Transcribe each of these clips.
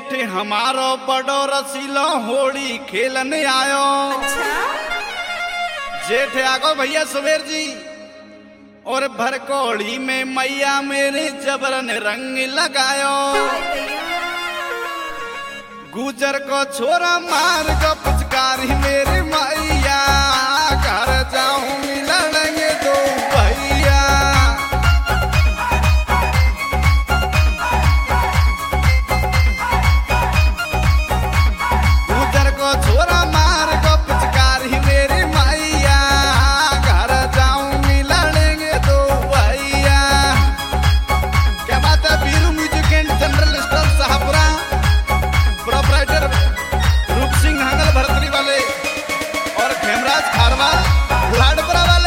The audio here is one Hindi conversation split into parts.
जेठ हमारो बड़ो रसीलो होली खेलने आयो। अच्छा? जेठ आगो भैया सुबेर जी और भरकोड़ी में मैया मेरे जबरन रंग लगायो। गुजर को छोरा मार को पुचकारी मेरे मैया घर जाऊं मिलनेंगे दो भैया। गुजर को छोरा मार को पुचकारी मेरे मैया घर जाऊं मिलनेंगे दो भैया। क्या बात है Beeru music and general store Shahpura proprietor Roop Singh हांगल Bhartari वाले और खेमराज खारवा लाडपुरा वाले।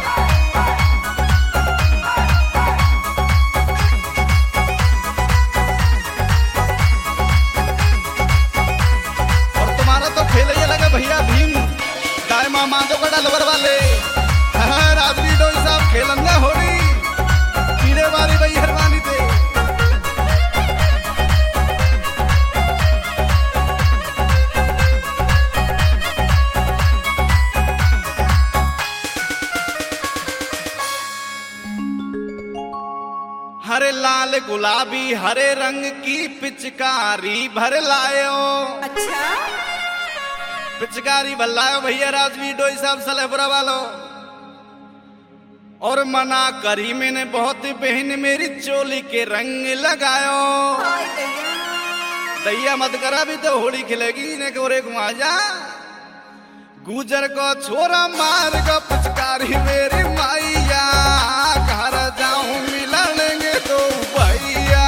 और तुम्हारा तो खेल ही लगा भैया भीम दायमा माधो का डलवर वाले। हाँ, राजवी डोई साहब खेलंगा होली पीड़े वाली भाई हरवानी थे। हरे लाल गुलाबी हरे रंग की पिचकारी भर लायो। अच्छा? पिचकारी भर लायो भैया राजवी डोई साहब सलेपुरा वालो। और मना करी मैंने बहुत बहन मेरी चोली के रंग लगायो। हाय दैया। दैया मत करा भी तो होली खिलेगी ने गोरे घुमा जा। गुजर को छोरा मार को पिचकारी मेरी मैया घर जाऊं मिलनेंगे तो भैया।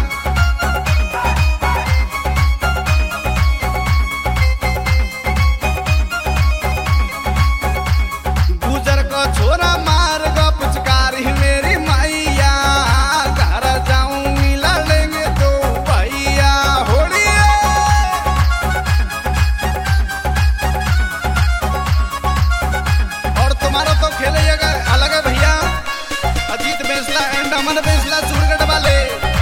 गुजर को छोरा मार को पिचकारी मेरी मैया घर जाऊं मिलनेंगे तो भैया। होली और तुम्हारा तो खेलेगा अलग है भैया अजीत बेंसला एंड अमन बेंसला सूरगढ़ वाले।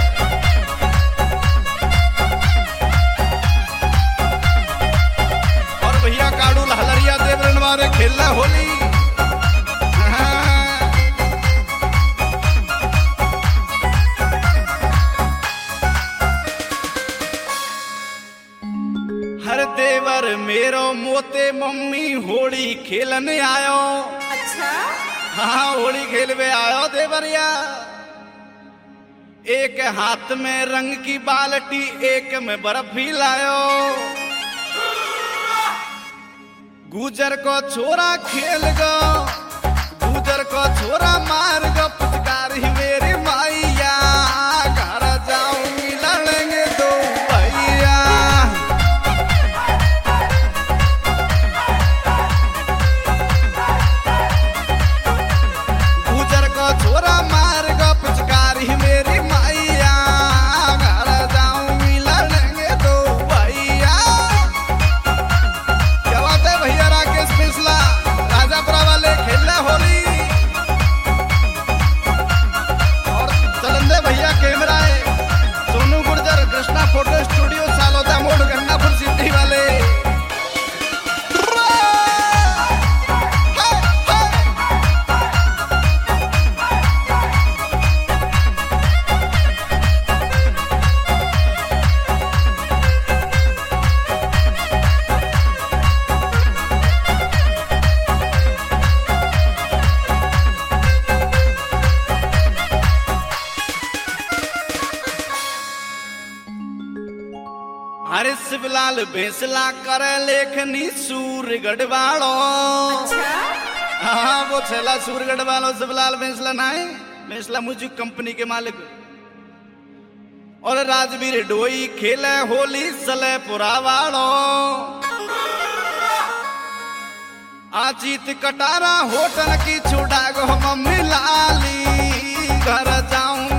और भैया काड़ू लहलरिया देवरन वाले खेलना होली। हाँ। हर देवर मेरो मोते मम्मी होली खेलने आयो। अच्छा? हाँ होली खेल में आयो देवरिया। एक हाथ में रंग की बाल्टी एक में बर्फ भी लायो। गुजर को छोरा खेल गो गुजर को छोरा मार गो पुचकारी मेरी मैया घर जाऊं मिलनेंगे दो भैया। गुजर को छोरा मार को पुचकारी मेरी मैया घर जाऊं मिलनेंगे दो भैया। क्या बात है भैया राकेश मिश्ला राजापुरा वाले खेलना होली। और चलंदे भैया कैमरा है सोनू गुर्जर कृष्णा फोटो स्टूडियो सालोदा मोड़ गन्नापुर सिटी वाले। हरे शिवलाल बेंसला करे लेखनी सूरगढ़ वालो। अच्छा? हाँ वो छेला सूरगढ़ वालो शिवलाल बेंसला नाए बेंसला म्यूजिक कंपनी के मालिक। और राजवीर डोई खेले होली सलेपुरा वालो। आजीत कटारा होटल की छुड़ा गो मम्मी लाली घर जाऊं